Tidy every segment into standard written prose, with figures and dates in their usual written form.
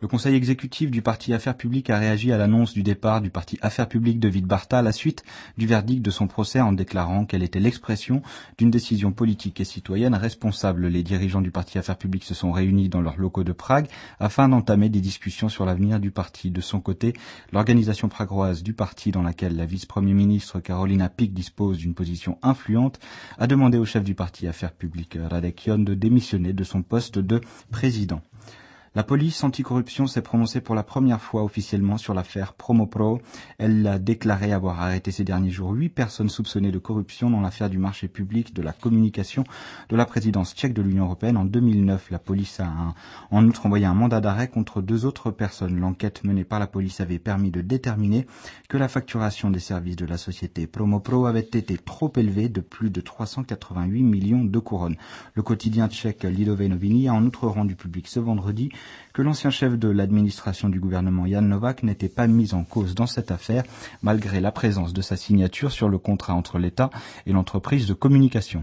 Le conseil exécutif du parti Affaires publiques a réagi à l'annonce du départ du parti Affaires publiques de Vidbarta à la suite du verdict de son procès en déclarant qu'elle était l'expression d'une décision politique et citoyenne responsable. Les dirigeants du parti Affaires publiques se sont réunis dans leurs locaux de Prague afin d'entamer des discussions sur l'avenir du parti. De son côté, l'organisation pragoise du parti, dans laquelle la vice-premier ministre Karolina Pik dispose d'une position influente, a demandé au chef du parti Affaires publiques Radek Jon de démissionner de son poste de président. La police anticorruption s'est prononcée pour la première fois officiellement sur l'affaire Promopro. Elle a déclaré avoir arrêté ces derniers jours 8 personnes soupçonnées de corruption dans l'affaire du marché public de la communication de la présidence tchèque de l'Union européenne en 2009. La police a en outre envoyé un mandat d'arrêt contre 2 autres personnes. L'enquête menée par la police avait permis de déterminer que la facturation des services de la société Promopro avait été trop élevée de plus de 388 millions de couronnes. Le quotidien tchèque Lidové noviny a en outre rendu public ce vendredi que l'ancien chef de l'administration du gouvernement Jan Novák n'était pas mis en cause dans cette affaire, malgré la présence de sa signature sur le contrat entre l'État et l'entreprise de communication.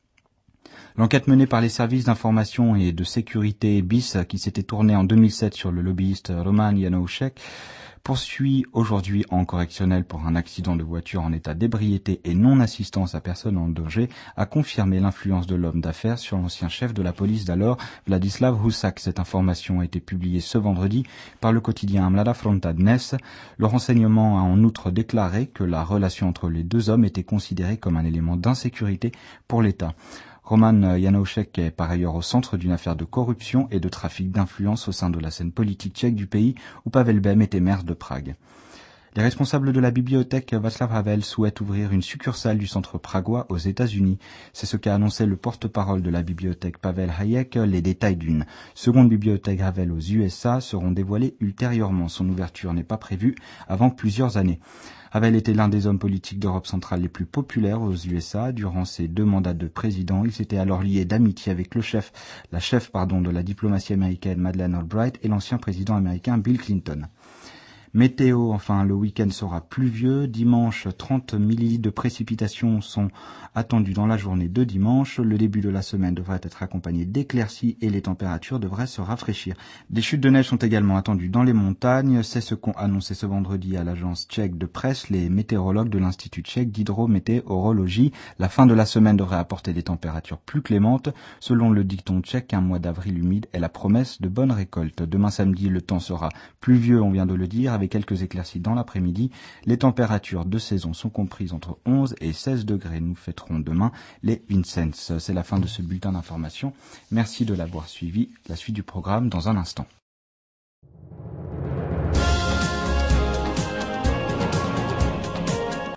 L'enquête menée par les services d'information et de sécurité BIS, qui s'était tournée en 2007 sur le lobbyiste Roman Janoušek, poursuit aujourd'hui en correctionnel pour un accident de voiture en état d'ébriété et non-assistance à personne en danger, a confirmé l'influence de l'homme d'affaires sur l'ancien chef de la police d'alors, Vladislav Husak. Cette information a été publiée ce vendredi par le quotidien Mladá Fronta Dnes. Le renseignement a en outre déclaré que la relation entre les 2 hommes était considérée comme un élément d'insécurité pour l'État. Roman Janoušek est par ailleurs au centre d'une affaire de corruption et de trafic d'influence au sein de la scène politique tchèque du pays où Pavel Bem était maire de Prague. Les responsables de la bibliothèque Václav Havel souhaitent ouvrir une succursale du centre pragois aux États-Unis. C'est ce qu'a annoncé le porte-parole de la bibliothèque Pavel Hayek. Les détails d'une seconde bibliothèque Havel aux USA seront dévoilés ultérieurement. Son ouverture n'est pas prévue avant plusieurs années. Havel était l'un des hommes politiques d'Europe centrale les plus populaires aux USA. Durant ses 2 mandats de président, il s'était alors lié d'amitié avec la chef de la diplomatie américaine Madeleine Albright et l'ancien président américain Bill Clinton. Météo, enfin, le week-end sera pluvieux. Dimanche, 30 millilitres de précipitations sont attendus dans la journée de dimanche. Le début de la semaine devrait être accompagné d'éclaircies et les températures devraient se rafraîchir. Des chutes de neige sont également attendues dans les montagnes. C'est ce qu'ont annoncé ce vendredi à l'agence tchèque de presse les météorologues de l'Institut tchèque d'hydrométéorologie. La fin de la semaine devrait apporter des températures plus clémentes. Selon le dicton tchèque, un mois d'avril humide est la promesse de bonnes récoltes. Demain samedi, le temps sera pluvieux, on vient de le dire, avec quelques éclaircies dans l'après-midi. Les températures de saison sont comprises entre 11 et 16 degrés. Nous fêterons demain les Vincents. C'est la fin de ce bulletin d'information. Merci de l'avoir suivi. La suite du programme dans un instant.